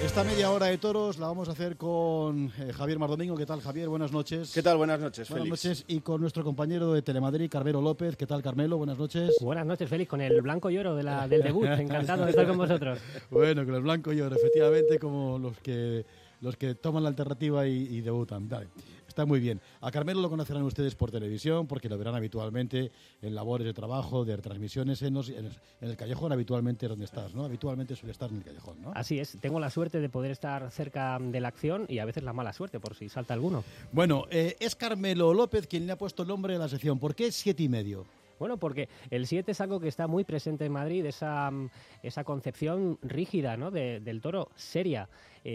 Esta media hora de toros la vamos a hacer con Javier Mardomingo. ¿Qué tal, Javier? Buenas noches. ¿Qué tal? Buenas noches, Félix. Buenas noches. Y con nuestro compañero de Telemadrid, Carmelo López. ¿Qué tal, Carmelo? Buenas noches. Buenas noches, Félix, con el blanco y oro del debut. Encantado de estar con vosotros. Bueno, con el blanco y oro, efectivamente, como los que toman la alternativa y debutan. Dale. Está muy bien. A Carmelo lo conocerán ustedes por televisión, porque lo verán habitualmente en labores de trabajo, de retransmisiones en el Callejón, habitualmente donde estás, ¿no? Habitualmente suele estar en el Callejón, ¿no? Así es. Tengo la suerte de poder estar cerca de la acción y a veces la mala suerte, por si salta alguno. Bueno, es Carmelo López quien le ha puesto el nombre a la sección. ¿Por qué 7,5? Bueno, porque el 7 es algo que está muy presente en Madrid, esa concepción rígida, ¿no? del toro, seria,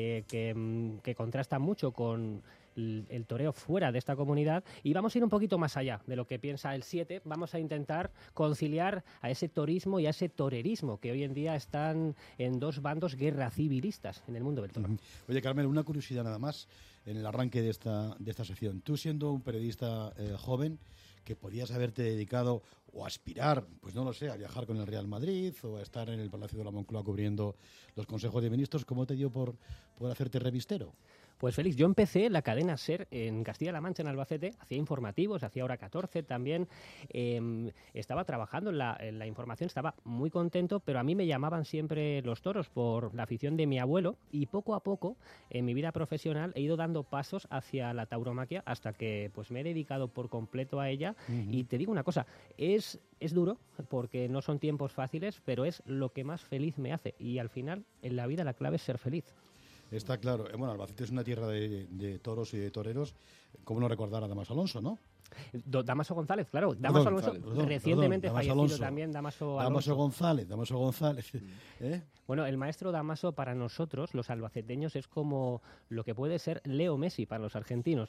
que contrasta mucho con el toreo fuera de esta comunidad, y vamos a ir un poquito más allá de lo que piensa el 7. Vamos a intentar conciliar a ese torismo y a ese torerismo que hoy en día están en dos bandos guerra civilistas en el mundo del toro. Oye, Carmelo, una curiosidad nada más en el arranque de esta sección. Tú, siendo un periodista joven, que podías haberte dedicado o aspirar, pues no lo sé, a viajar con el Real Madrid o a estar en el Palacio de la Moncloa cubriendo los consejos de ministros, ¿cómo te dio por hacerte revistero? Pues Félix, yo empecé la cadena SER en Castilla-La Mancha, en Albacete, hacía informativos, hacía Hora 14 también, estaba trabajando en la información, estaba muy contento, pero a mí me llamaban siempre los toros por la afición de mi abuelo, y poco a poco en mi vida profesional he ido dando pasos hacia la tauromaquia hasta que pues me he dedicado por completo a ella. Y te digo una cosa, es duro porque no son tiempos fáciles, pero es lo que más feliz me hace, y al final en la vida la clave es ser feliz. Está claro. Bueno, Albacete es una tierra de toros y de toreros. ¿Cómo no recordar a Damaso Alonso, no? Damaso González, claro. Damaso Alonso, recientemente fallecido Alonso. También, Damaso Alonso. Damaso González. ¿Eh? Bueno, el maestro Damaso para nosotros, los albaceteños, es como lo que puede ser Leo Messi para los argentinos.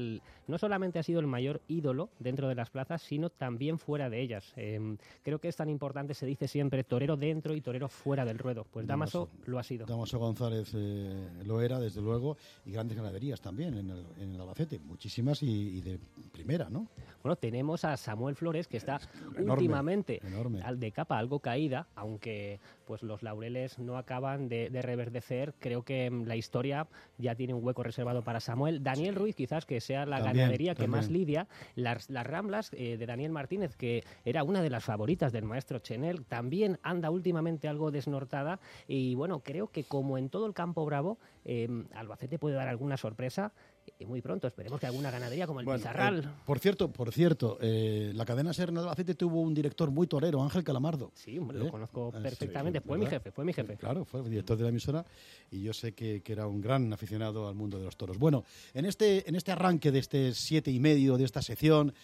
No solamente ha sido el mayor ídolo dentro de las plazas, sino también fuera de ellas. Creo que es tan importante, se dice siempre, torero dentro y torero fuera del ruedo. Pues Damaso lo ha sido. Damaso González lo era, desde luego, y grandes ganaderías también en el Albacete, muchísimas y de primera, ¿no? Bueno, tenemos a Samuel Flores, que está enorme, últimamente enorme. de capa algo caída, aunque pues los laureles no acaban de reverdecer. Creo que la historia ya tiene un hueco reservado para Samuel. Daniel Ruiz, quizás que sea la ganadería que más lidia. Las Ramblas de Daniel Martínez, que era una de las favoritas del maestro Chenel, también anda últimamente algo desnortada. Y bueno, creo que como en todo el campo bravo, Albacete puede dar alguna sorpresa. Muy pronto, esperemos que alguna ganadería como el Pizarral. Por cierto, la cadena SER en Albacete tuvo un director muy torero, Ángel Calamardo. Sí, lo conozco perfectamente, fue mi jefe. Claro, fue director de la emisora y yo sé que era un gran aficionado al mundo de los toros. Bueno, en este arranque de este 7,5, de esta sección,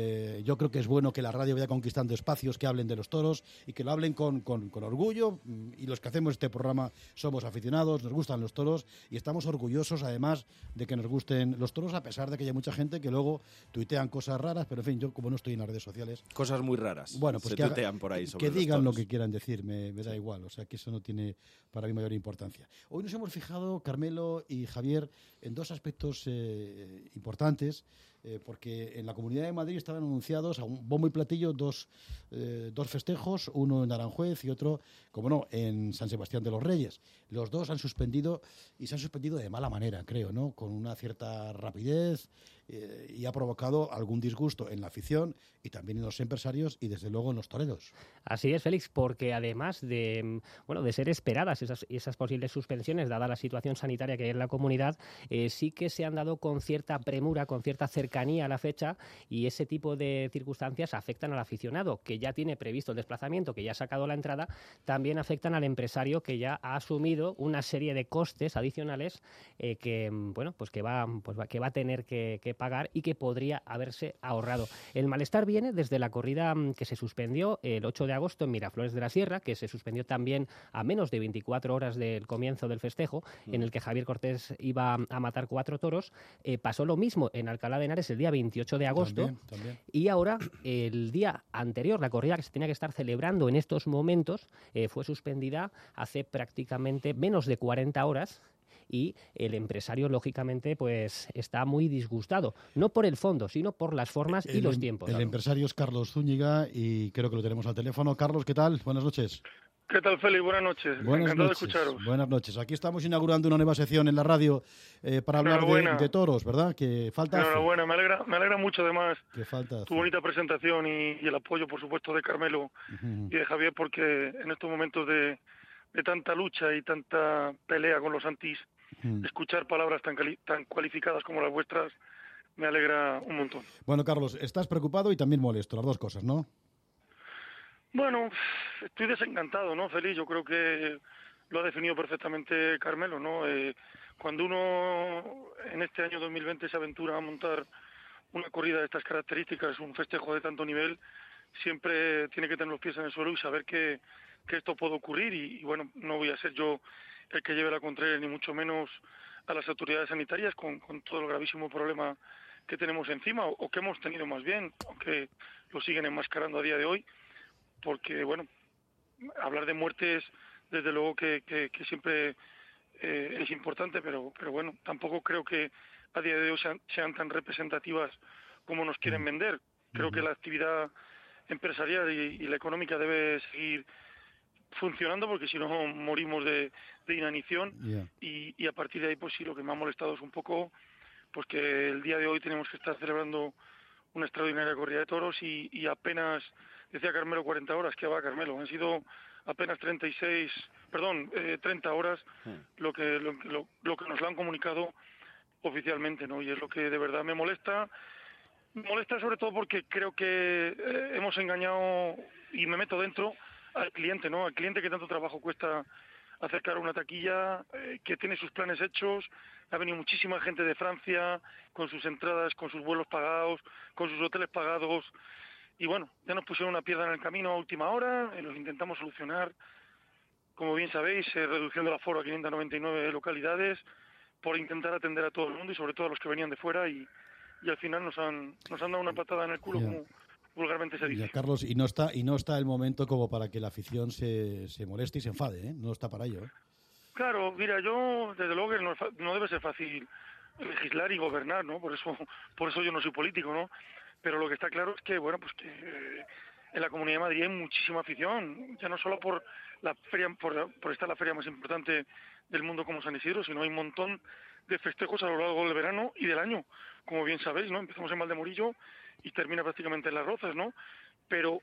yo creo que es bueno que la radio vaya conquistando espacios que hablen de los toros y que lo hablen con orgullo, y los que hacemos este programa somos aficionados, nos gustan los toros y estamos orgullosos además de que nos gusten los toros, a pesar de que hay mucha gente que luego tuitean cosas raras, pero en fin, yo como no estoy en las redes sociales... Cosas muy raras. Bueno, pues se tuitean por ahí sobre que digan los lo que quieran decir, me da igual, o sea que eso no tiene para mí mayor importancia. Hoy nos hemos fijado, Carmelo y Javier, en dos aspectos importantes, porque en la Comunidad de Madrid estaban anunciados a un bombo y platillo dos festejos, uno en Aranjuez y otro, como no, en San Sebastián de los Reyes. Los dos han suspendido, y se han suspendido de mala manera, creo, ¿no? Con una cierta rapidez, y ha provocado algún disgusto en la afición y también en los empresarios y desde luego en los toreros. Así es, Félix, porque además de ser esperadas esas posibles suspensiones, dada la situación sanitaria que hay en la comunidad, sí que se han dado con cierta premura, con cierta cercanía a la fecha, y ese tipo de circunstancias afectan al aficionado, que ya tiene previsto el desplazamiento, que ya ha sacado la entrada, también afectan al empresario, que ya ha asumido una serie de costes adicionales que va a tener que pagar y que podría haberse ahorrado. El malestar viene desde la corrida que se suspendió el 8 de agosto en Miraflores de la Sierra, que se suspendió también a menos de 24 horas del comienzo del festejo, en el que Javier Cortés iba a matar 4 toros. Pasó lo mismo en Alcalá de Henares el día 28 de agosto. También. Y ahora, el día anterior, la corrida que se tenía que estar celebrando en estos momentos, fue suspendida hace prácticamente menos de 40 horas. Y el empresario, lógicamente, pues está muy disgustado, no por el fondo, sino por las formas y los tiempos. El empresario es Carlos Zúñiga y creo que lo tenemos al teléfono. Carlos, ¿qué tal? Buenas noches. ¿Qué tal, Félix? Buenas noches. Encantado de escucharos. Buenas noches. Aquí estamos inaugurando una nueva sección en la radio para hablar de toros, ¿verdad? Que falta. Enhorabuena, me alegra mucho además que falta tu bonita presentación y el apoyo, por supuesto, de Carmelo y de Javier, porque en estos momentos de tanta lucha y tanta pelea con los antis, escuchar palabras tan cualificadas como las vuestras me alegra un montón. Bueno, Carlos, estás preocupado y también molesto, las dos cosas, ¿no? Bueno, estoy desencantado, ¿no, Feliz? Yo creo que lo ha definido perfectamente Carmelo, ¿no? Cuando uno en este año 2020 se aventura a montar una corrida de estas características, un festejo de tanto nivel, siempre tiene que tener los pies en el suelo y saber que esto puede ocurrir y bueno, no voy a ser yo el que lleve la contraria, ni mucho menos a las autoridades sanitarias con todo el gravísimo problema que tenemos encima, o que hemos tenido más bien, aunque lo siguen enmascarando a día de hoy, porque bueno, hablar de muertes desde luego que siempre es importante, pero bueno, tampoco creo que a día de hoy sean tan representativas como nos quieren vender. Creo que la actividad empresarial y la económica debe seguir funcionando, porque si no morimos de inanición. Y a partir de ahí, pues sí, lo que me ha molestado es un poco pues que el día de hoy tenemos que estar celebrando una extraordinaria corrida de toros y apenas, decía Carmelo 40 horas, que va Carmelo, han sido apenas 30 horas lo que nos lo han comunicado oficialmente, ¿no? Y es lo que de verdad me molesta. Me molesta sobre todo porque creo que hemos engañado, y me meto dentro, al cliente, ¿no? Al cliente que tanto trabajo cuesta acercar una taquilla, que tiene sus planes hechos. Ha venido muchísima gente de Francia con sus entradas, con sus vuelos pagados, con sus hoteles pagados. Y bueno, ya nos pusieron una piedra en el camino a última hora, los intentamos solucionar, como bien sabéis, reduciendo el aforo a 599 localidades, por intentar atender a todo el mundo y sobre todo a los que venían de fuera, y al final nos han dado una patada en el culo, como vulgarmente se dice. Ya, Carlos, y no está el momento como para que la afición se moleste y se enfade, ¿eh? No está para ello, ¿eh? Claro, mira, yo desde luego que no debe ser fácil legislar y gobernar, ¿no? Por eso yo no soy político, ¿no? Pero lo que está claro es que, bueno, pues que en la Comunidad de Madrid hay muchísima afición, ya no solo por la feria, por estar la feria más importante del mundo como San Isidro, sino hay un montón de festejos a lo largo del verano y del año, como bien sabéis, ¿no? Empezamos en Valdemorillo y termina prácticamente en Las Rozas, ¿no? Pero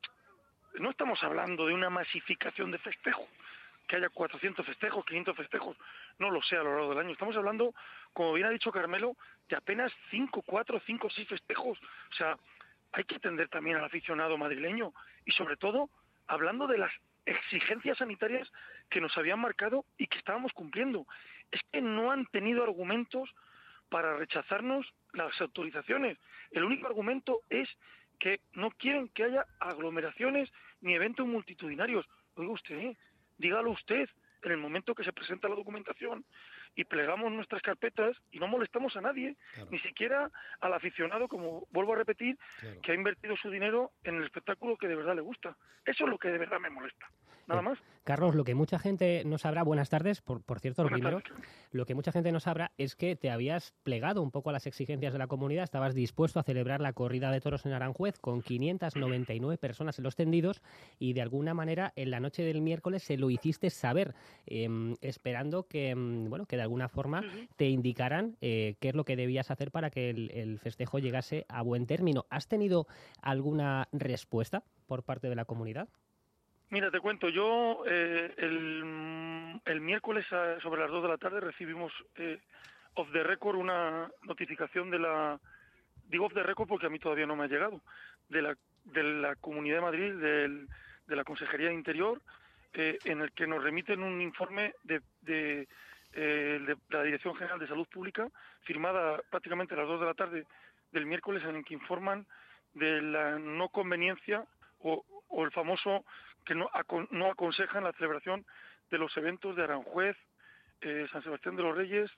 no estamos hablando de una masificación de festejos, que haya 400 festejos, 500 festejos, no lo sé a lo largo del año. Estamos hablando, como bien ha dicho Carmelo, de apenas 4, 5, 6 festejos. O sea, hay que atender también al aficionado madrileño y sobre todo hablando de las exigencias sanitarias que nos habían marcado y que estábamos cumpliendo. Es que no han tenido argumentos para rechazarnos las autorizaciones. El único argumento es que no quieren que haya aglomeraciones ni eventos multitudinarios. Oiga usted, dígalo usted en el momento que se presenta la documentación y plegamos nuestras carpetas y no molestamos a nadie, claro, ni siquiera al aficionado, como vuelvo a repetir, claro, que ha invertido su dinero en el espectáculo que de verdad le gusta. Eso es lo que de verdad me molesta. Nada más. Carlos, lo que mucha gente no sabrá, buenas tardes, por cierto, lo primero, lo que mucha gente no sabrá es que te habías plegado un poco a las exigencias de la comunidad, estabas dispuesto a celebrar la corrida de toros en Aranjuez con 599 personas en los tendidos y de alguna manera en la noche del miércoles se lo hiciste saber, esperando que, bueno, que de alguna forma te indicaran qué es lo que debías hacer para que el festejo llegase a buen término. ¿Has tenido alguna respuesta por parte de la comunidad? Mira, te cuento, yo el miércoles sobre las 2 de la tarde recibimos off the record una notificación digo off the record porque a mí todavía no me ha llegado, de la Comunidad de Madrid, de la Consejería de Interior, en el que nos remiten un informe de la Dirección General de Salud Pública, firmada prácticamente a las 2 de la tarde del miércoles, en el que informan de la no conveniencia o el famoso que no aconsejan la celebración de los eventos de Aranjuez, San Sebastián de los Reyes,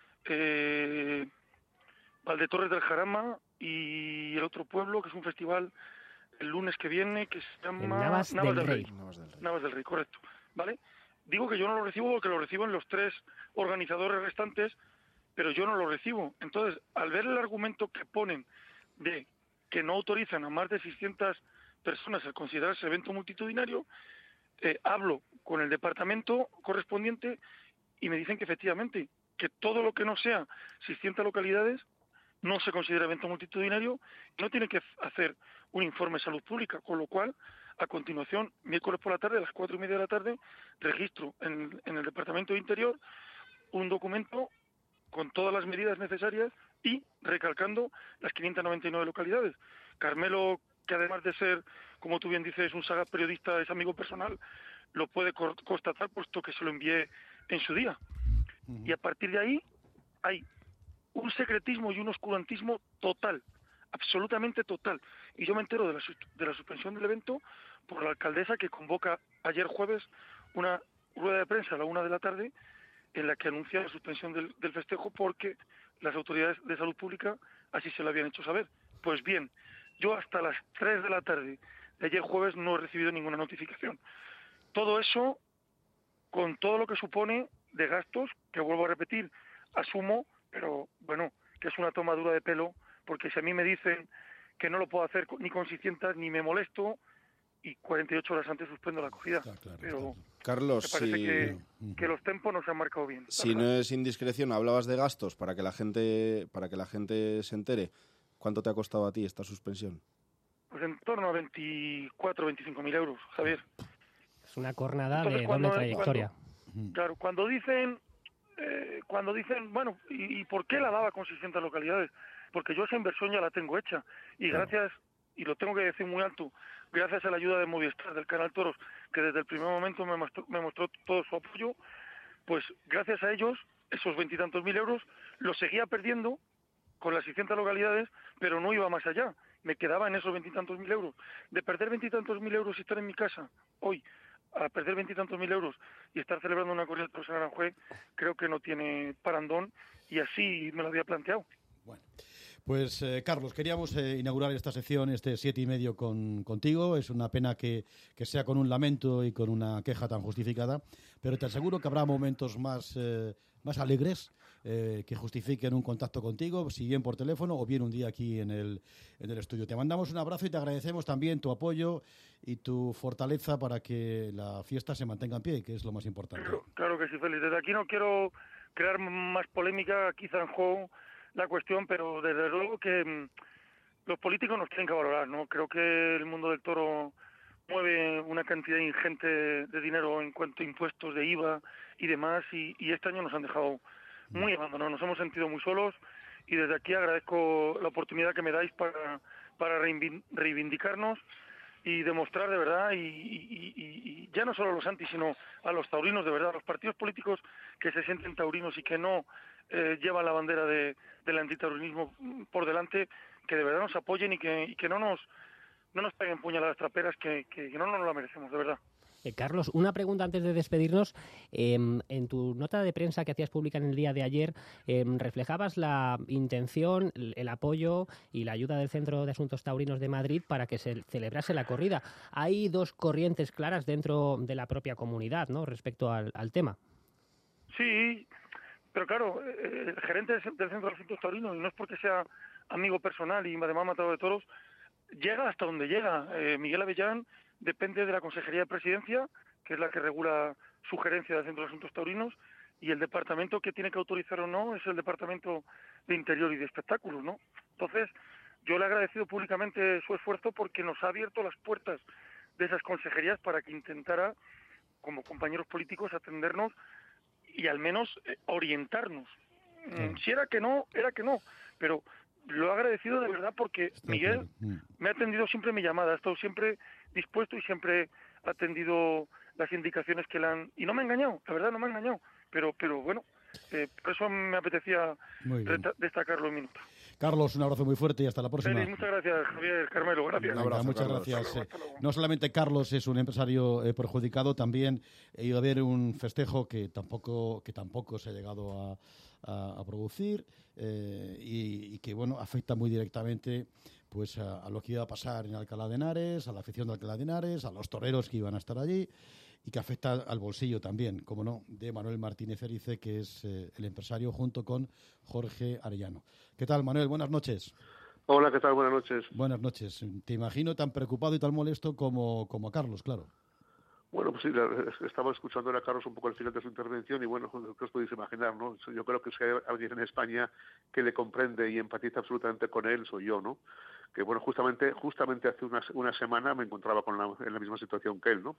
Valdetorres del Jarama y el otro pueblo, que es un festival el lunes que viene, que se llama Navas del Rey. Navas del Rey, correcto. ¿Vale? Digo que yo no lo recibo porque lo reciben los 3 organizadores restantes, pero yo no lo recibo. Entonces, al ver el argumento que ponen de que no autorizan a más de 600 personas al considerarse evento multitudinario, hablo con el departamento correspondiente y me dicen que efectivamente, que todo lo que no sea 600 localidades no se considera evento multitudinario, no tiene que hacer un informe de salud pública, con lo cual, a continuación, miércoles por la tarde, a las 4:30 de la tarde, registro en el Departamento de Interior un documento con todas las medidas necesarias y recalcando las 599 localidades. Carmelo, que además de ser, como tú bien dices, un sagaz periodista, es amigo personal, lo puede constatar, puesto que se lo envié en su día. Y a partir de ahí hay un secretismo y un oscurantismo total, absolutamente total. Y yo me entero de la suspensión del evento por la alcaldesa, que convoca ayer jueves una rueda de prensa a la 1 de la tarde en la que anuncia la suspensión del festejo porque las autoridades de salud pública así se lo habían hecho saber. Pues bien, yo hasta las 3 de la tarde de ayer jueves no he recibido ninguna notificación. Todo eso, con todo lo que supone de gastos, que vuelvo a repetir, asumo, pero bueno, que es una tomadura de pelo, porque si a mí me dicen que no lo puedo hacer ni con 600 ni me molesto, y 48 horas antes suspendo la acogida. Claro, pero Carlos, me parece que los tempos no se han marcado bien. Si no es indiscreción, hablabas de gastos para que la gente se entere. ¿Cuánto te ha costado a ti esta suspensión? Pues en torno a 24, 25 mil euros, Javier. Es una cornada Entonces, de doble trayectoria. Claro, cuando dicen, bueno, ¿y por qué la daba con 600 localidades? Porque yo esa inversión ya la tengo hecha. Y gracias, y lo tengo que decir muy alto, gracias a la ayuda de Movistar, del Canal Toros, que desde el primer momento me mostró todo su apoyo, pues gracias a ellos, esos 20 y tantos mil euros, los seguía perdiendo con las 600 localidades, pero no iba más allá. Me quedaba en esos 20 y tantos mil euros. De perder 20 y tantos mil euros y estar en mi casa hoy, a perder 20 y tantos mil euros y estar celebrando una corrida de toros en Aranjuez, creo que no tiene parangón, y así me lo había planteado. Bueno. Pues Carlos, queríamos inaugurar esta sección, este 7:30 contigo. Es una pena que sea con un lamento y con una queja tan justificada, pero te aseguro que habrá momentos más alegres que justifiquen un contacto contigo, si bien por teléfono o bien un día aquí en el estudio. Te mandamos un abrazo y te agradecemos también tu apoyo y tu fortaleza para que la fiesta se mantenga en pie, que es lo más importante. Claro que sí, Félix. Desde aquí no quiero crear más polémica, aquí zanjó la cuestión, pero desde luego que los políticos nos tienen que valorar, ¿no? Creo que el mundo del toro mueve una cantidad ingente de dinero en cuanto a impuestos de IVA y demás, y este año nos han dejado muy abandonados, nos hemos sentido muy solos, y desde aquí agradezco la oportunidad que me dais para reivindicarnos y demostrar de verdad, y ya no solo a los antis, sino a los taurinos de verdad, a los partidos políticos que se sienten taurinos y que no llevan la bandera del antitaurinismo por delante, que de verdad nos apoyen y que no nos peguen puñaladas traperas, que no nos la merecemos, de verdad. Carlos, una pregunta antes de despedirnos. En tu nota de prensa que hacías pública en el día de ayer, reflejabas la intención, el apoyo y la ayuda del Centro de Asuntos Taurinos de Madrid para que se celebrase la corrida. Hay dos corrientes claras dentro de la propia comunidad, ¿no?, respecto al tema. Sí, pero claro, el gerente del Centro de Asuntos Taurinos, y no es porque sea amigo personal y además matador de toros, llega hasta donde llega. Miguel Avellán depende de la Consejería de Presidencia, que es la que regula su gerencia del Centro de Asuntos Taurinos, y el departamento que tiene que autorizar o no es el Departamento de Interior y de Espectáculos, ¿no? Entonces, yo le he agradecido públicamente su esfuerzo porque nos ha abierto las puertas de esas consejerías para que intentara, como compañeros políticos, atendernos y al menos orientarnos. Si era que no, pero lo he agradecido de verdad porque Miguel me ha atendido siempre mi llamada, ha estado siempre dispuesto y siempre ha atendido las indicaciones que le han... Y no me ha engañado, la verdad no me ha engañado, pero bueno, por eso me apetecía destacarlo en minuto. Carlos, un abrazo muy fuerte y hasta la próxima. Feliz, muchas gracias, Javier, Carmelo, gracias. Un abrazo, muchas Carlos. gracias. No solamente Carlos es un empresario perjudicado, también iba a haber un festejo que tampoco se ha llegado a producir y que bueno, afecta muy directamente pues a lo que iba a pasar en Alcalá de Henares, a la afición de Alcalá de Henares, a los toreros que iban a estar allí, y que afecta al bolsillo también, como no, de Manuel Martínez Erice, que es el empresario, junto con Jorge Arellano. ¿Qué tal, Manuel? Buenas noches. Hola, ¿qué tal? Buenas noches. Buenas noches. Te imagino tan preocupado y tan molesto como a Carlos, claro. Bueno, pues sí, estaba escuchando a Carlos un poco al final de su intervención y bueno, ¿qué os podéis imaginar, no? Yo creo que si hay alguien en España que le comprende y empatiza absolutamente con él, soy yo, ¿no? Que bueno, justamente hace una semana me encontraba en la misma situación que él, ¿no?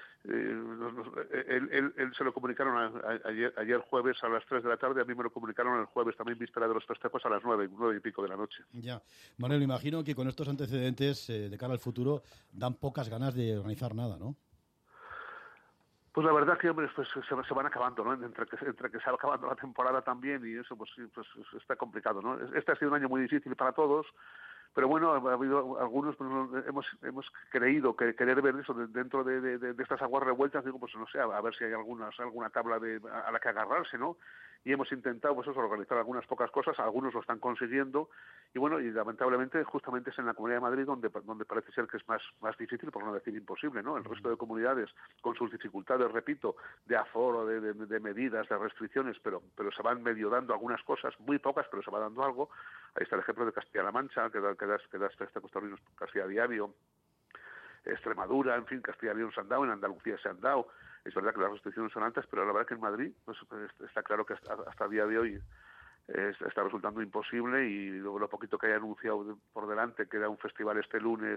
Él se lo comunicaron ayer jueves a las 3 de la tarde, a mí me lo comunicaron el jueves también víspera de los festejos a las 9 y pico de la noche. Ya. Manuel, imagino que con estos antecedentes de cara al futuro dan pocas ganas de organizar nada, ¿no? Pues la verdad que, hombre, pues se van acabando, ¿no? Entre que se va acabando la temporada también y eso, pues está complicado, ¿no? Este ha sido un año muy difícil para todos, pero bueno, ha habido algunos, pues, hemos creído que querer ver eso dentro de estas aguas revueltas, digo, pues no sé, a ver si hay alguna tabla a la que agarrarse, ¿no? Y hemos intentado, pues eso, organizar algunas pocas cosas, algunos lo están consiguiendo, y bueno, y lamentablemente justamente es en la Comunidad de Madrid donde parece ser que es más difícil, por no decir imposible, ¿no? El resto de comunidades, con sus dificultades, repito, de aforo, de medidas, de restricciones, pero se van medio dando algunas cosas, muy pocas, pero se va dando algo. Ahí está el ejemplo de Castilla-La Mancha, que da esta Costa Rica casi a diario, Extremadura, en fin, Castilla y León se han dado, en Andalucía se han dado. Es verdad que las restricciones son altas, pero la verdad que en Madrid pues está claro que hasta el día de hoy está resultando imposible, y luego lo poquito que haya anunciado por delante, que era un festival este lunes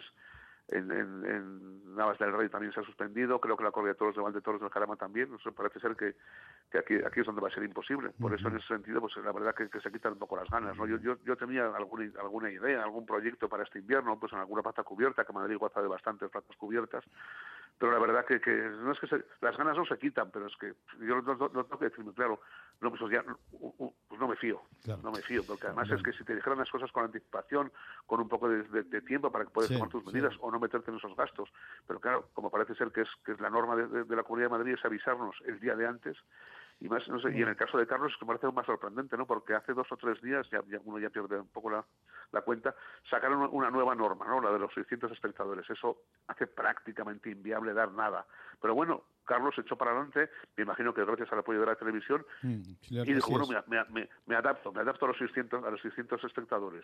en Navas del Rey, también se ha suspendido. Creo que la Corrida de Toros de Valdetoros del Jarama también. O sea, parece ser que aquí es donde va a ser imposible. Por eso, en ese sentido, pues la verdad que se quitan un poco las ganas, ¿no? Yo tenía alguna idea, algún proyecto para este invierno, pues en alguna plaza cubierta, que Madrid goza de bastantes plazas cubiertas, pero la verdad que no es que las ganas no se quitan, pero es que yo no tengo que decirme claro, no, pues ya pues no me fío, claro. No me fío, porque además es que si te dijeran las cosas con anticipación, con un poco de tiempo para que puedas tomar tus medidas o no meterte en esos gastos, pero claro, como parece ser que es la norma de la Comunidad de Madrid, es avisarnos el día de antes. Y más, no sé, y en el caso de Carlos es que me parece más sorprendente, ¿no? Porque hace 2 o 3 días, uno ya pierde un poco la cuenta, sacaron una nueva norma, ¿no? La de los 600 espectadores. Eso hace prácticamente inviable dar nada. Pero bueno, Carlos echó para adelante, me imagino que gracias al apoyo de la televisión, y dijo, bueno, me adapto a los 600 espectadores.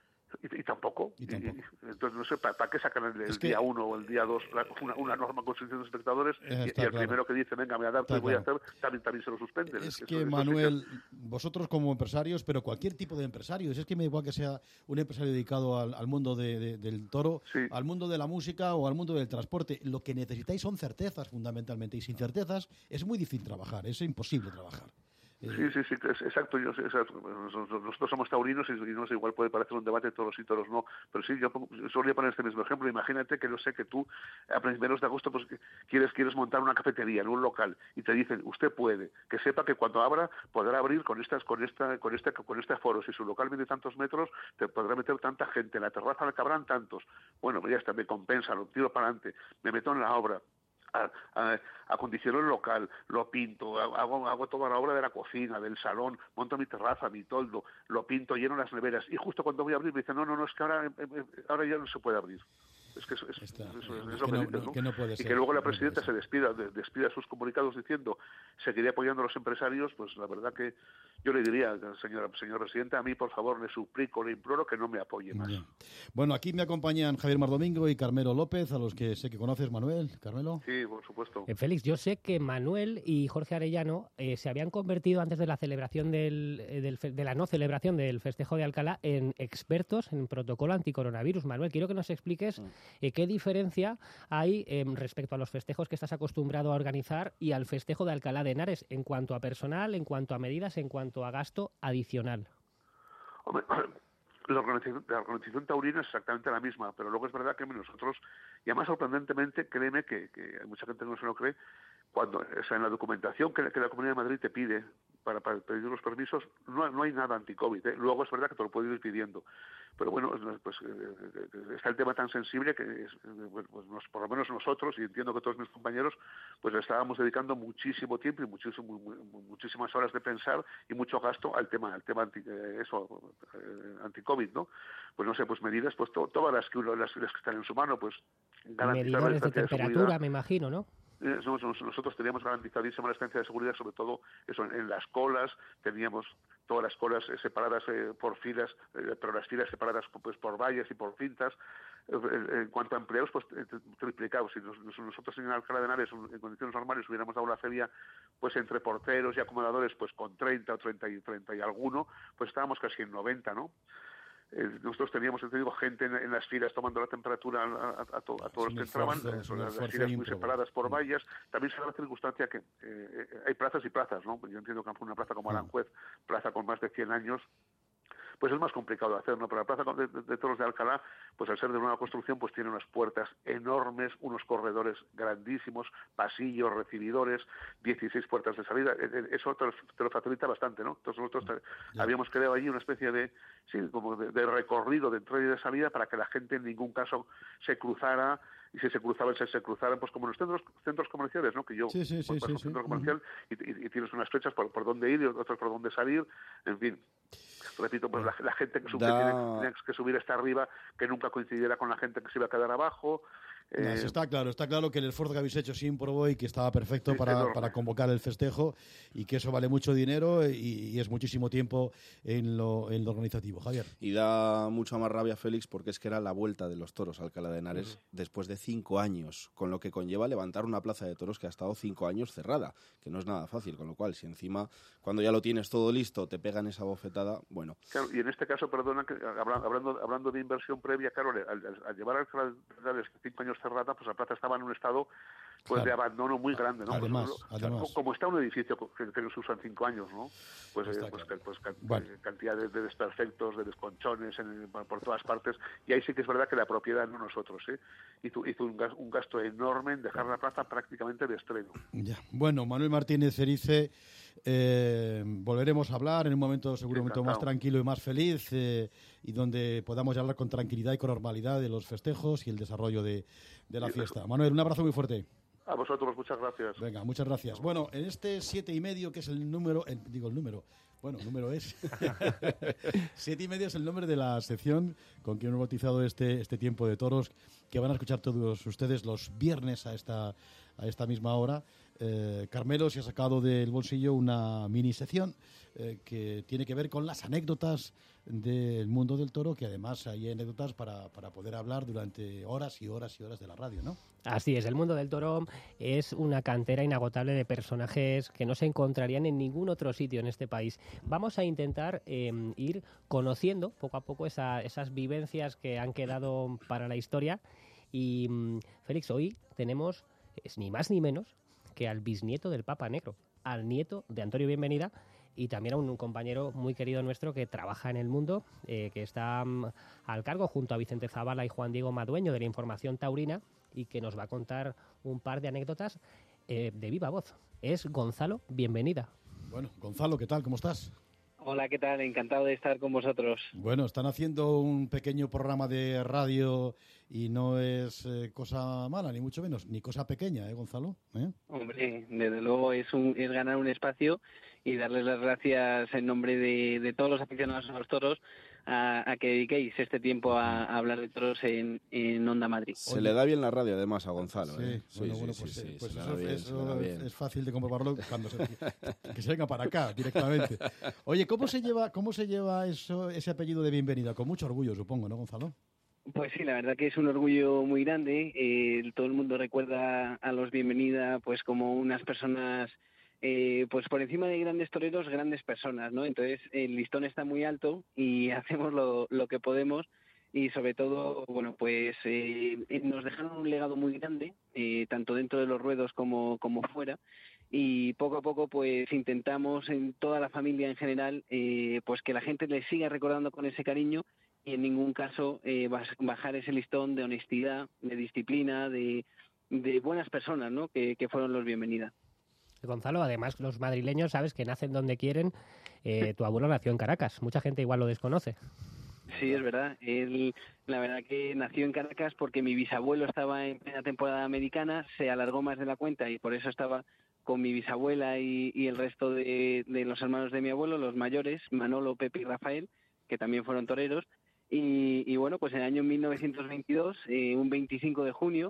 Y tampoco. Entonces, no sé, ¿para qué sacan el día 1 o el día 2 una norma con 600 espectadores y el primero que dice, venga, me adapto y voy a hacer, también se lo suspenden? Es que, Manuel, vosotros como empresarios, pero cualquier tipo de empresarios, es que me da igual que sea un empresario dedicado al mundo del toro, al mundo de la música o al mundo del transporte, lo que necesitáis son certezas, fundamentalmente, y sin certezas es muy difícil trabajar, es imposible trabajar. Sí, exacto. Nosotros somos taurinos y no sé, igual puede parecer un debate toros y toros no, pero sí, yo solía poner este mismo ejemplo. Imagínate que no sé que tú a primeros de agosto pues quieres montar una cafetería en un local y te dicen, usted puede, que sepa que cuando abra podrá abrir con este aforo. Si su local mide tantos metros, te podrá meter tanta gente, en la terraza le cabrán tantos. Bueno, ya está, me compensa, lo tiro para adelante, me meto en la obra. Acondiciono el local, lo pinto, hago toda la obra de la cocina, del salón, monto mi terraza, mi toldo, lo pinto, lleno las neveras, y justo cuando voy a abrir me dicen, no, es que ahora ya no se puede abrir. Es que eso es lo que dices, ¿no? Que no puede ser, y que luego la presidenta se despida sus comunicados diciendo seguiré apoyando a los empresarios. Pues la verdad que yo le diría, señor presidente, a mí por favor le suplico, le imploro que no me apoye más. Bien. Bueno, aquí me acompañan Javier Mardomingo y Carmelo López, a los que sé que conoces, Manuel. Carmelo. Sí, por supuesto. Félix, yo sé que Manuel y Jorge Arellano se habían convertido antes de la celebración de la no celebración del festejo de Alcalá en expertos en protocolo anticoronavirus. Manuel, quiero que nos expliques qué diferencia hay respecto a los festejos que estás acostumbrado a organizar y al festejo de Alcalá de Henares en cuanto a personal, en cuanto a medidas, en cuanto a gasto adicional. Hombre, la organización taurina es exactamente la misma, pero luego es verdad que nosotros, y además sorprendentemente, créeme que hay mucha gente que no se lo cree, cuando en la documentación que la Comunidad de Madrid te pide para pedir los permisos, no hay nada anti-COVID, ¿eh? Luego es verdad que te lo puedes ir pidiendo. Pero bueno, pues está el tema tan sensible que por lo menos nosotros, y entiendo que todos mis compañeros, pues le estábamos dedicando muchísimo tiempo y muchísimas horas de pensar y mucho gasto al tema anti-COVID, ¿no? Pues no sé, pues medidas, pues todas las que están en su mano, pues garantizar medidores de temperatura, me imagino, ¿no? Nosotros teníamos garantizadísima la estancia de seguridad, sobre todo eso en las colas, teníamos todas las colas separadas por filas, pero las filas separadas pues por vallas y por cintas. En cuanto a empleados, pues triplicados. Si nosotros en Alcalá de Henares, en condiciones normales, hubiéramos dado la feria, pues entre porteros y acomodadores, pues con 30 o 30 y alguno, pues estábamos casi en 90, ¿no? Nosotros teníamos, te digo, gente en las filas tomando la temperatura a todos los que entraban, las filas muy separadas por vallas. También se da la circunstancia que hay plazas y plazas, ¿no? Yo entiendo que una plaza como Aranjuez, plaza con más de 100 años, pues es más complicado de hacer, ¿no? Pero la plaza de toros de Alcalá, pues al ser de nueva construcción, pues tiene unas puertas enormes, unos corredores grandísimos, pasillos, recibidores, 16 puertas de salida. Eso te lo facilita bastante, ¿no? Entonces nosotros habíamos creado allí una especie de, sí, como de recorrido de entrada y de salida para que la gente en ningún caso se cruzara, y si se cruzaban, se cruzaran, pues como en los centros comerciales, ¿no? Que yo un centro comercial y tienes unas flechas por dónde ir y otras por dónde salir, en fin. Repito, pues la gente que tiene que subir hasta arriba, que nunca coincidiera con la gente que se iba a quedar abajo. Está claro que el esfuerzo que habéis hecho sin probó y que estaba perfecto para convocar el festejo y que eso vale mucho dinero y es muchísimo tiempo en lo organizativo. Javier. Y da mucha más rabia, Félix, porque es que era la vuelta de los toros a Alcalá de Henares después de 5 años, con lo que conlleva levantar una plaza de toros que ha estado 5 años cerrada, que no es nada fácil, con lo cual si encima cuando ya lo tienes todo listo te pegan esa bofetada, bueno. Claro, y en este caso, perdona, que hablando de inversión previa, claro, al llevar a Alcalá de Henares 5 años cerrada, pues la plaza estaba en un estado de abandono muy grande, ¿no? Además. Como está un edificio que no se usa en 5 años, ¿no? Cantidad de desperfectos, de desconchones por todas partes, y ahí sí que es verdad que la propiedad no nosotros, hizo un gasto enorme en dejar la plaza prácticamente de estreno. Ya. Bueno, Manuel Martínez Erice, volveremos a hablar en un momento seguramente más tranquilo y más feliz y donde podamos hablar con tranquilidad y con normalidad de los festejos y el desarrollo de la fiesta. Manuel, un abrazo muy fuerte. A vosotros, muchas gracias. Venga, muchas gracias. Bueno, en este 7,5, que es el número, bueno, el número es 7,5 es el nombre de la sección con que hemos bautizado este tiempo de toros, que van a escuchar todos ustedes los viernes a esta misma hora. Carmelo se ha sacado del bolsillo una mini sección que tiene que ver con las anécdotas del mundo del toro, que además hay anécdotas para poder hablar durante horas y horas y horas de la radio, ¿no? Así es, el mundo del toro es una cantera inagotable de personajes que no se encontrarían en ningún otro sitio en este país. Vamos a intentar ir conociendo poco a poco esas vivencias que han quedado para la historia. Y Félix, hoy tenemos ni más ni menos que al bisnieto del Papa Negro, al nieto de Antonio Bienvenida, y también a un compañero muy querido nuestro que trabaja en el mundo, que está al cargo junto a Vicente Zavala y Juan Diego Madueño de la Información Taurina, y que nos va a contar un par de anécdotas de viva voz. Es Gonzalo Bienvenida. Bueno, Gonzalo, ¿qué tal? ¿Cómo estás? Hola, ¿qué tal? Encantado de estar con vosotros. Bueno, están haciendo un pequeño programa de radio y no es cosa mala, ni mucho menos, ni cosa pequeña, Gonzalo? Hombre, desde luego es ganar un espacio y darles las gracias en nombre de todos los aficionados a los toros a que dediquéis este tiempo a hablar de toros en Onda Madrid. Se le da bien la radio además a Gonzalo. Sí, eso es fácil de comprobarlo cuando que se venga para acá directamente. Oye, ¿cómo se lleva ese apellido de Bienvenida? Con mucho orgullo, supongo, ¿no, Gonzalo? Pues sí, la verdad que es un orgullo muy grande. Todo el mundo recuerda a los Bienvenida pues como unas personas pues por encima de grandes toreros, grandes personas, ¿no? Entonces el listón está muy alto y hacemos lo que podemos, y sobre todo, bueno, pues nos dejaron un legado muy grande, tanto dentro de los ruedos como fuera, y poco a poco pues intentamos en toda la familia en general pues que la gente les siga recordando con ese cariño y en ningún caso bajar ese listón de honestidad, de disciplina, de buenas personas, ¿no? Que fueron los Bienvenida. Gonzalo, además los madrileños, sabes que nacen donde quieren. Tu abuelo nació en Caracas, mucha gente igual lo desconoce. Sí, es verdad. Él, la verdad que nació en Caracas porque mi bisabuelo estaba en plena temporada americana, se alargó más de la cuenta y por eso estaba con mi bisabuela y el resto de los hermanos de mi abuelo, los mayores, Manolo, Pepe y Rafael, que también fueron toreros. Y bueno, pues en el año 1922, un 25 de junio,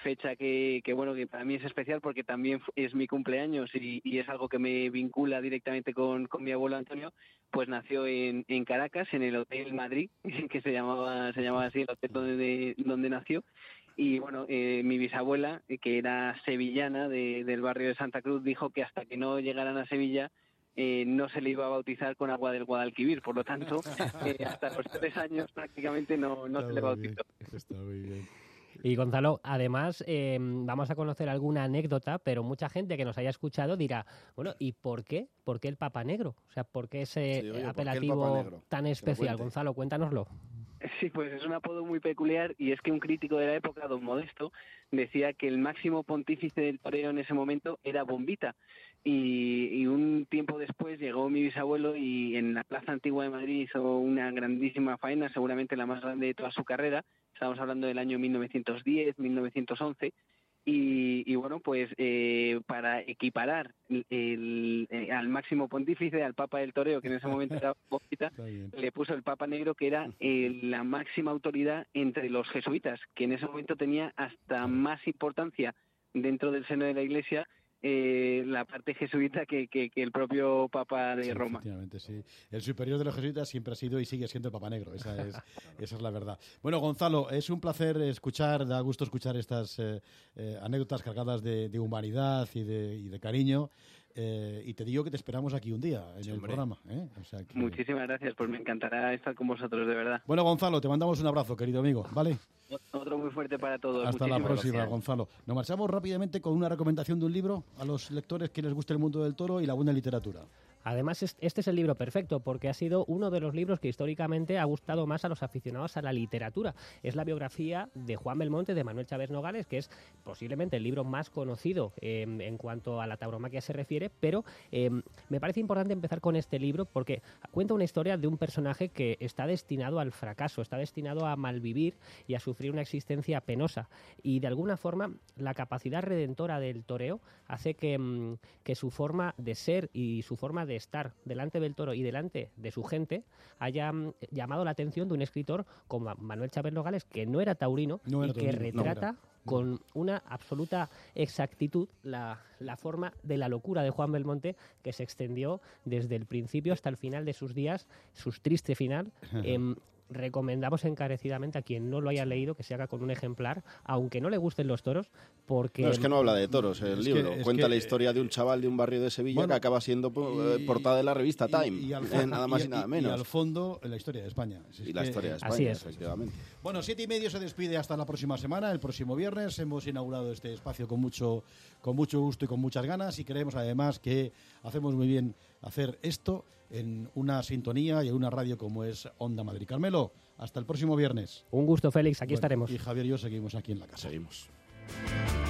fecha que bueno, que para mí es especial porque también es mi cumpleaños y es algo que me vincula directamente con mi abuelo Antonio. Pues nació en Caracas, en el Hotel Madrid, que se llamaba así el hotel donde nació. Y bueno, mi bisabuela, que era sevillana del barrio de Santa Cruz, dijo que hasta que no llegaran a Sevilla no se le iba a bautizar con agua del Guadalquivir. Por lo tanto, hasta los 3 años prácticamente no se le bautizó. Está muy bien. Y Gonzalo, además vamos a conocer alguna anécdota, pero mucha gente que nos haya escuchado dirá, bueno, ¿y por qué? ¿Por qué el Papa Negro? O sea, ¿por qué ese apelativo tan especial? Gonzalo, cuéntanos. Sí, pues es un apodo muy peculiar y es que un crítico de la época, don Modesto, decía que el máximo pontífice del toreo en ese momento era Bombita. Y un tiempo después llegó mi bisabuelo y en la Plaza Antigua de Madrid hizo una grandísima faena, seguramente la más grande de toda su carrera. Estamos hablando del año 1910, 1911. Y bueno, pues para equiparar al máximo pontífice, al Papa del Toreo, que en ese momento era Bombita, le puso el Papa Negro, que era la máxima autoridad entre los jesuitas, que en ese momento tenía hasta más importancia dentro del seno de la Iglesia la parte jesuita que el propio Papa de Roma. Efectivamente, sí. El superior de los jesuitas siempre ha sido y sigue siendo el Papa Negro, esa es la verdad. Bueno, Gonzalo, es un placer da gusto escuchar estas anécdotas cargadas de humanidad y de cariño. Y te digo que te esperamos aquí un día en el programa. O sea que... Muchísimas gracias, pues me encantará estar con vosotros, de verdad. Bueno, Gonzalo, te mandamos un abrazo, querido amigo, ¿vale? Otro muy fuerte para todos. Hasta la próxima, Gonzalo. Nos marchamos rápidamente con una recomendación de un libro a los lectores que les guste el mundo del toro y la buena literatura. Además, este es el libro perfecto porque ha sido uno de los libros que históricamente ha gustado más a los aficionados a la literatura. Es la biografía de Juan Belmonte, de Manuel Chávez Nogales, que es posiblemente el libro más conocido en cuanto a la tauromaquia se refiere, pero me parece importante empezar con este libro porque cuenta una historia de un personaje que está destinado al fracaso, está destinado a malvivir y a sufrir una existencia penosa. Y de alguna forma la capacidad redentora del toreo hace que su forma de ser y su forma de estar delante del toro y delante de su gente haya llamado la atención de un escritor como Manuel Chávez Nogales, que no era taurino y que retrata con una absoluta exactitud la forma de la locura de Juan Belmonte, que se extendió desde el principio hasta el final de sus días, su triste final. Recomendamos encarecidamente a quien no lo haya leído que se haga con un ejemplar, aunque no le gusten los toros, porque... No, es que no habla de toros el libro. Cuenta la historia de un chaval de un barrio de Sevilla que acaba siendo portada de la revista Time, nada más y nada menos. Y al fondo, la historia de España. La historia de España, así es. Efectivamente. Bueno, 7:30 se despide hasta la próxima semana. El próximo viernes hemos inaugurado este espacio con mucho gusto y con muchas ganas, y creemos además que hacemos muy bien hacer esto en una sintonía y en una radio como es Onda Madrid. Carmelo, hasta el próximo viernes. Un gusto, Félix, aquí estaremos. Y Javier y yo seguimos aquí en la casa. Seguimos.